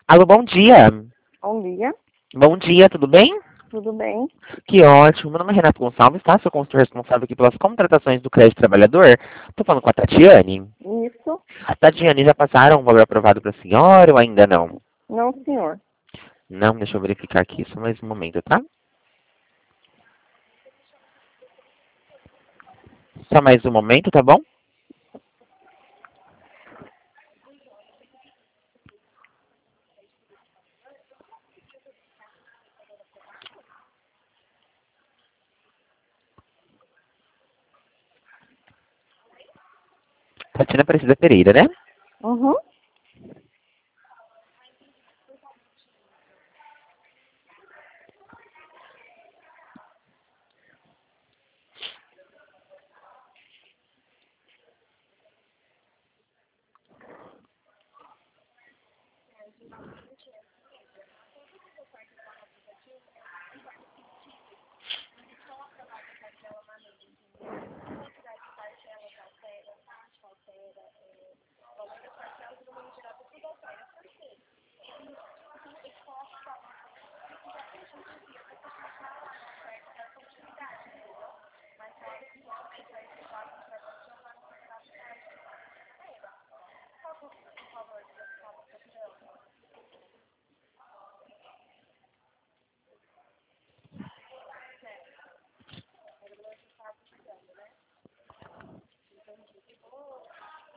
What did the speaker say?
Alô, bom dia. Bom dia, Bom dia, tudo bem? tudo bem? Que ótimo. Meu nome é Renato Gonçalves, tá? Sou consultor responsável aqui pelas contratações do crédito trabalhador. Tô falando com a Tatiane. Isso? A Tatiane, já passaram o valor aprovado para a senhora ou ainda não? Não, senhor. Não, deixa eu verificar aqui só mais um momento, tá? Só mais um momento, tá bom? Tatiana Aparecida Pereira, né? Uhum.